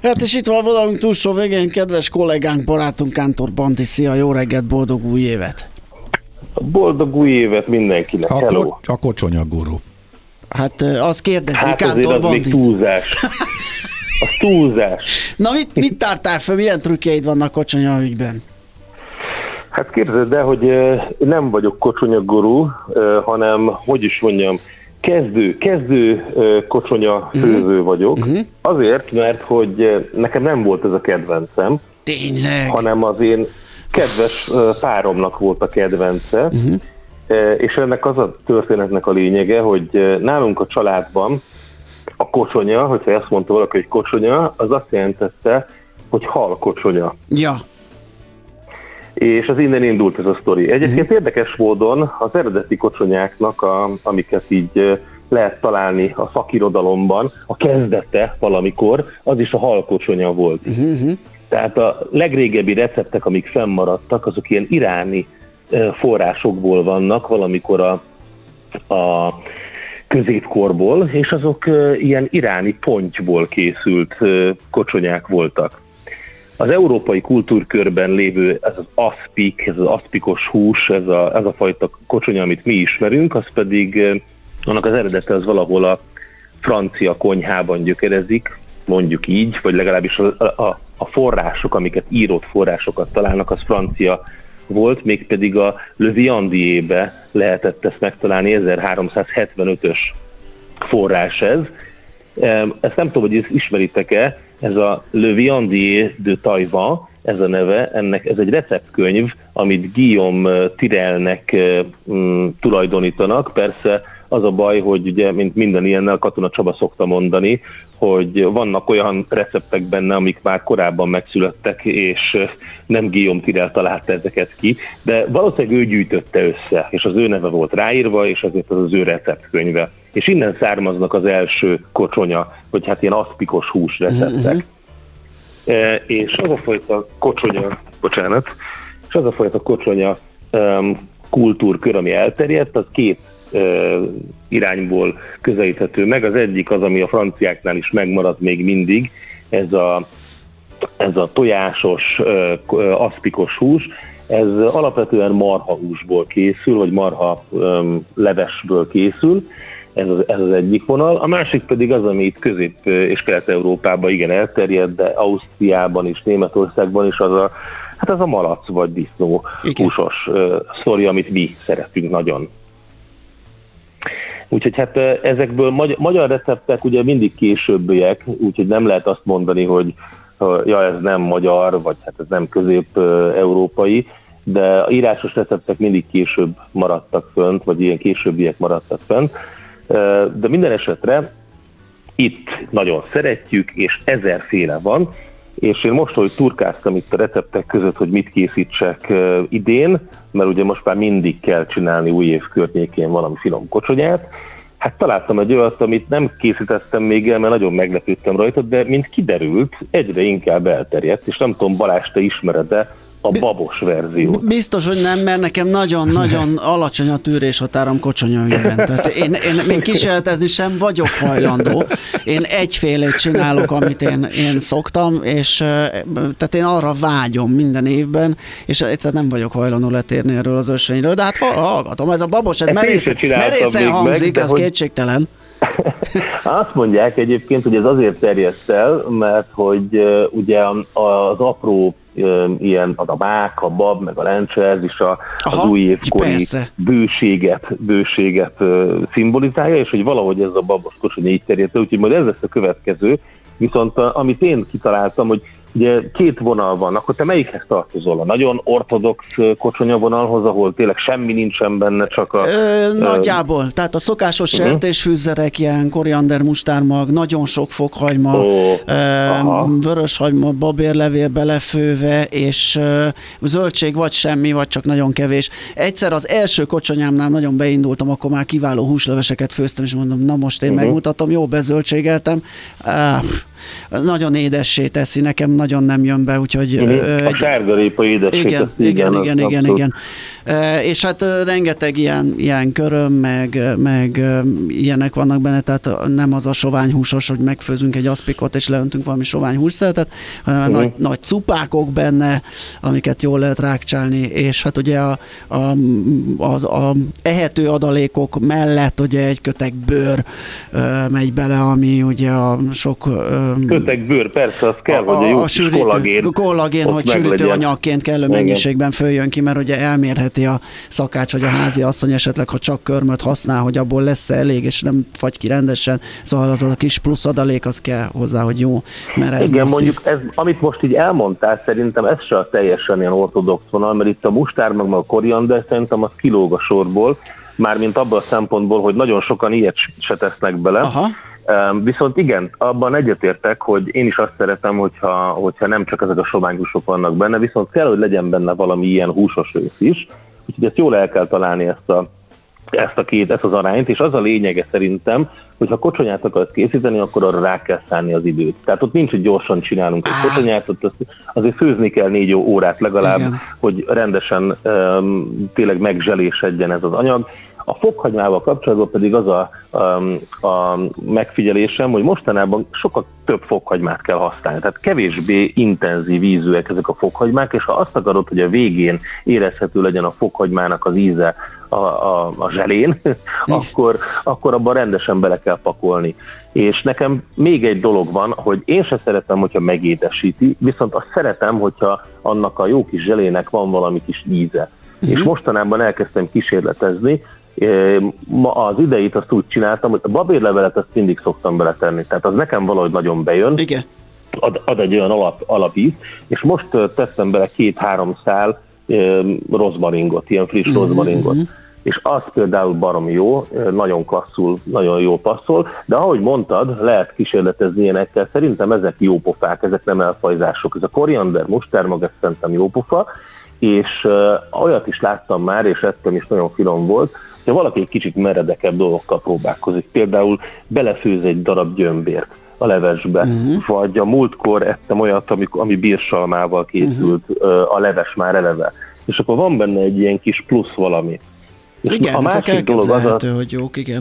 Hát és itt van valami túlsó végén, kedves kollégánk, barátunk, Kántor Bandi. Szia, jó reggelt, boldog új évet! Boldog új évet mindenkinek, hello! A kocsonya guru. Hát azt kérdezi, hát Kántor Bandi. Még túlzás. Az túlzás. Na mit tártál fel, milyen trükkjeid vannak kocsonya ügyben? Hát képzeld el, hogy nem vagyok kocsonya guru, hanem, hogy is mondjam, kezdő kocsonya főző vagyok. Azért, mert hogy nekem nem volt ez a kedvencem. Tényleg? Hanem az én kedves páromnak volt a kedvence. És ennek az a történetnek a lényege, hogy nálunk a családban a kocsonya, hogyha ezt mondta valaki, hogy kocsonya, az azt jelentette, hogy hal kocsonya. Ja. És az innen indult ez a sztori. Egyébként érdekes módon az eredeti kocsonyáknak, amiket így lehet találni a szakirodalomban, a kezdete valamikor, az is a halkocsonya volt. Tehát a legrégebbi receptek, amik fennmaradtak, azok ilyen iráni forrásokból vannak, valamikor a középkorból, és azok ilyen iráni pontyból készült kocsonyák voltak. Az európai kultúrkörben lévő ez az aszpik, ez az aszpikos hús, ez a fajta kocsonya, amit mi ismerünk, az pedig, annak az eredete az valahol a francia konyhában gyökerezik, mondjuk így, vagy legalábbis a források, amiket írott forrásokat találnak, az francia volt, mégpedig a Le Viandier-be lehetett ezt megtalálni, 1375-ös forrás ez. Ezt nem tudom, hogy ezt ismeritek-e, ez a Le Viandier de Taïwan, ez a neve, ez egy receptkönyv, amit Guillaume Tirelnek tulajdonítanak. Persze az a baj, hogy ugye, mint minden ilyennel, Katona Csaba szokta mondani, hogy vannak olyan receptek benne, amik már korábban megszülettek, és nem Guillaume Tirel találta ezeket ki, de valószínűleg ő gyűjtötte össze, és az ő neve volt ráírva, és azért az ő receptkönyve. És innen származnak az első kocsonya, vagy hát ilyen aszpikos hús receptek. És az a fajta kocsonya, kultúrkör, ami elterjedt, az két irányból közelíthető meg. Az egyik az, ami a franciáknál is megmaradt még mindig, ez a tojásos, aszpikos hús. Ez alapvetően marhahúsból készül, vagy marha levesből készül. Ez az egyik vonal. A másik pedig az, ami itt Közép- és Kelet-Európában igen elterjedt, de Ausztriában és Németországban is az a malac vagy disznó húsos sztori, amit mi szeretünk nagyon. Úgyhogy hát ezekből magyar receptek ugye mindig későbbiek, úgyhogy nem lehet azt mondani, hogy ja, ez nem magyar, vagy hát ez nem közép-európai, de a írásos receptek mindig később maradtak fönt, vagy ilyen későbbiek maradtak fönt. De minden esetre itt nagyon szeretjük, és ezerféle van, és én most, hogy turkáztam itt a receptek között, hogy mit készítsek idén, mert ugye most már mindig kell csinálni új év környékén valami finom kocsonyát, hát találtam egy olyat, amit nem készítettem még el, mert nagyon meglepődtem rajta, de mint kiderült, egyre inkább elterjedt, és nem tudom, Balázs, te ismered-e a babos verzió. Biztos, hogy nem, mert nekem nagyon-nagyon alacsony a tűréshatárom kocsonya ügyben. Tehát én még kísérletezni sem vagyok hajlandó. Én egyfélét csinálok, amit én szoktam, és tehát én arra vágyom minden évben, és egyszerűen nem vagyok hajlandó letérni erről az ösvényről, de hát hallgatom, ez a babos, ez merészen hangzik, ez kétségtelen. Azt mondják egyébként, hogy ez azért terjedt el, mert hogy ugye az apró ilyen a mák, a bab, meg a lencse, ez is az új évkori bőséget szimbolizálja, és hogy valahogy ez a babos kocsonya így terjedt el, úgyhogy majd ez lesz a következő. Viszont amit én kitaláltam, hogy ugye két vonal van, akkor te melyikhez tartozol? A nagyon ortodox kocsonya vonalhoz, ahol tényleg semmi nincsen benne, csak nagyjából, tehát a szokásos sertésfűszerek, ilyen koriander, mustármag, nagyon sok fokhagyma, vöröshagyma, babérlevél belefőve, és zöldség vagy semmi, vagy csak nagyon kevés. Egyszer az első kocsonyámnál nagyon beindultam, akkor már kiváló húsleveseket főztem, és mondom, na most én megmutatom, jó bezöldségeltem. Nagyon édessé teszi, nekem nagyon nem jön be, úgyhogy... A sárgarépa édesség. Igen. És hát rengeteg ilyen köröm, meg ilyenek vannak benne, tehát nem az a soványhúsos, hogy megfőzünk egy aszpikot, és leöntünk valami soványhússzeletet, hanem nagy cupákok benne, amiket jól lehet rákcsálni, és hát ugye a ehető adalékok mellett ugye egy köteg bőr megy bele, ami ugye a sok... köteg bőr, persze, az kell, hogy a jó kis kollagén, hogy sűrítőanyagként kellő mennyiségben följön ki, mert ugye elmérheti a szakács vagy a házi asszony esetleg, ha csak körmöt használ, hogy abból lesz elég, és nem fagy ki rendesen, szóval az a kis plusz adalék, az kell hozzá, hogy jó mered. Igen, mondjuk ez, amit most így elmondtál, szerintem ez se a teljesen ilyen ortodox vonal, mert itt a mustár, meg a koriander szerintem az kilóg a sorból, mármint abban a szempontból, hogy nagyon sokan ilyet se tesznek bele. Aha. Viszont igen, abban egyetértek, hogy én is azt szeretem, hogyha nem csak ezek a soványhúsok vannak benne, viszont kell, hogy legyen benne valami ilyen húsos rész is, úgyhogy ezt jól el kell találni ezt az arányt, és az a lényege szerintem, hogy ha kocsonyát akarsz készíteni, akkor arra rá kell szállni az időt. Tehát ott nincs, hogy gyorsan csinálunk egy kocsonyát, ott azért főzni kell 4 órát legalább, igen, hogy rendesen tényleg megzselésedjen ez az anyag. A fokhagymával kapcsolatban pedig az a megfigyelésem, hogy mostanában sokkal több fokhagymát kell használni. Tehát kevésbé intenzív ízűek ezek a fokhagymák, és ha azt akarod, hogy a végén érezhető legyen a fokhagymának az íze a zselén, akkor abban rendesen bele kell pakolni. És nekem még egy dolog van, hogy én se szeretem, hogyha megédesíti, viszont azt szeretem, hogyha annak a jó kis zselének van valami kis íze. És mostanában elkezdtem kísérletezni. Az ideit azt úgy csináltam, hogy a babérlevelet azt mindig szoktam beletenni, tehát az nekem valahogy nagyon bejön, igen, ad egy olyan alapíz, és most teszem bele 2-3 szál rozmaringot, ilyen friss rozmaringot. És az például baromi jó, nagyon klasszul, nagyon jól passzol, de ahogy mondtad, lehet kísérletezni ilyenekkel, szerintem ezek jó pofák, ezek nem elfajzások. Ez a koriander, mustármag, ez szerintem jó pofa, és olyat is láttam már, és ettem is nagyon finom volt, ha valaki egy kicsit meredekebb dolgokkal próbálkozik, például belefőz egy darab gyömbért a levesbe, vagy a múltkor ettem olyat, ami bírsalmával készült, a leves már eleve, és akkor van benne egy ilyen kis plusz valami. És igen, a másik dolog az hogy jók, igen.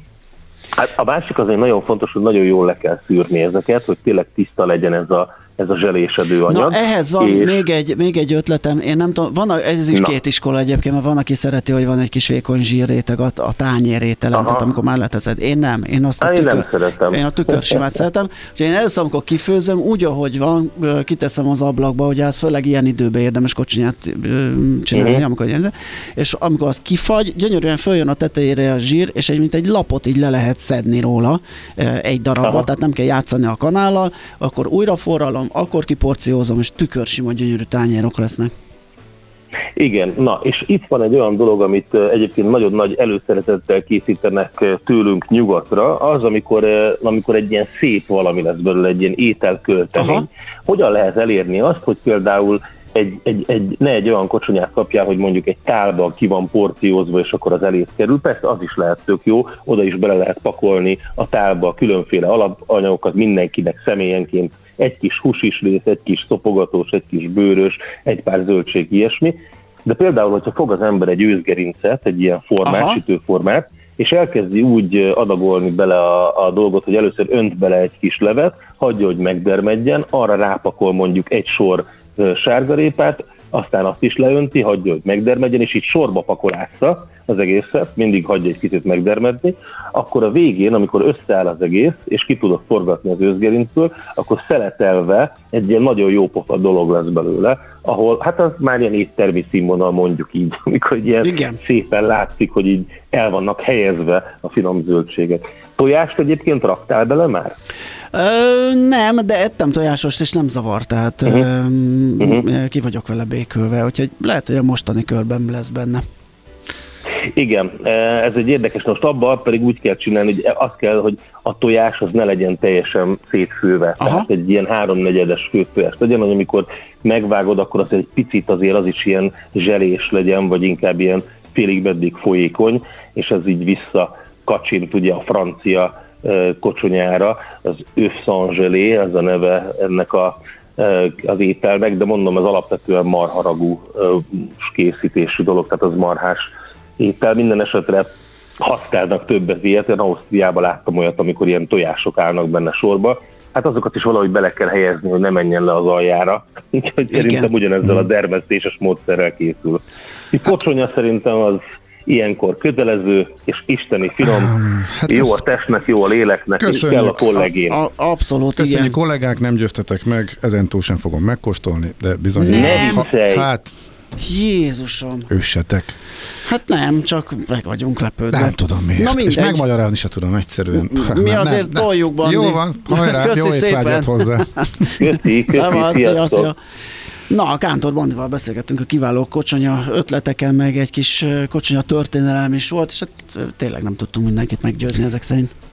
Hát a másik azért nagyon fontos, hogy nagyon jól le kell szűrni ezeket, hogy tényleg tiszta legyen ez a zselésedő anyag. Na ehhez van még egy ötletem, én nem tudom, ez is két iskola egyébként, mert van, aki szereti, hogy van egy kis vékony zsírréteg a tányérrételen, tehát amikor már leteszed. Én nem, én nem szeretem. Én a tükörsimát szeretem, úgyhogy én először, amikor kifőzöm, úgy, ahogy van, kiteszem az ablakba, ugye az főleg ilyen időben érdemes kocsonyát csinálni, és amikor az kifagy, gyönyörűen följön a tetejére a zsír, és mint egy lapot így le lehet szedni róla egy darabba, tehát nem kell játszani a kanállal, akkor újra forralom, akkor kiporciózom, és tükörsima gyönyörű tányérok lesznek. Igen, na, és itt van egy olyan dolog, amit egyébként nagyon nagy előszeretettel készítenek tőlünk nyugatra, az, amikor egy ilyen szép valami lesz belőle, egy ilyen ételköltemény. Hogyan lehet elérni azt, hogy például ne egy olyan kocsonyát kapjál, hogy mondjuk egy tálba ki van porciózva, és akkor az eléd kerül. Persze az is lehet tök jó, oda is bele lehet pakolni a tálba különféle alapanyagokat mindenkinek személyenként, egy kis húsisrész, egy kis szopogatós, egy kis bőrös, egy pár zöldség, ilyesmi. De például, hogyha fog az ember egy őzgerincet, egy ilyen formát, sütőformát, és elkezdi úgy adagolni bele a dolgot, hogy először önt bele egy kis levet, hagyja, hogy megdermedjen, arra rápakol mondjuk egy sor sárgarépát, aztán azt is leönti, hagyja, hogy megdermedjen, és így sorba pakolásza az egészet, mindig hagyja egy kicsit megdermedni, akkor a végén, amikor összeáll az egész, és ki tudod forgatni az őzgerincből, akkor szeletelve egy ilyen nagyon jó pofa dolog lesz belőle, ahol, hát az már ilyen éttermi színvonal, mondjuk így, amikor ilyen szépen látszik, hogy így el vannak helyezve a finom zöldségek. Tojást egyébként raktál bele már? Nem, de ettem tojásost, és nem zavar, tehát ki vagyok vele békülve, úgyhogy lehet, hogy a mostani körben lesz benne. Igen, ez egy érdekes, most abban pedig úgy kell csinálni, hogy az kell, hogy a tojás az ne legyen teljesen szétfőve. Tehát egy ilyen 3/4-es főtojás legyen, hogy amikor megvágod, akkor az egy picit azért az is ilyen zselés legyen, vagy inkább ilyen félig meddig folyékony, és ez így visszakacsint ugye a francia kocsonyára, az œuf sans gelé, ez a neve ennek az ételnek, de mondom, ez alapvetően marharagú készítésű dolog, tehát az marhás étel. Minden esetre használnak többet ilyet, én Ausztriában láttam olyat, amikor ilyen tojások állnak benne sorba, hát azokat is valahogy bele kell helyezni, hogy ne menjen le az aljára. Úgyhogy szerintem ugyanezzel a dermesztéses módszerrel készül. Kocsonya szerintem az ilyenkor kötelező, és isteni finom, jó a testnek, jó a léleknek, és kell a kollégén. Abszolút, köszönjük, igen. kollégák, nem győztetek meg, ezentúl sem fogom megkóstolni, de bizony. Nem. Hát, Jézusom. őssetek. Hát nem, csak meg vagyunk lepődve. Nem tudom miért. Na És mindegy. megmagyarázni se tudom egyszerűen. Mi azért toljuk, Bandi. Jó van, hajrá, Köszi jó étvágyat szépen. hozzá. Köszi, sziasztok! Na, a Kántor Bandival beszélgettünk a kiváló kocsonya ötleteken, meg egy kis kocsonya történelem is volt, és hát tényleg nem tudtunk mindenkit meggyőzni ezek szerint.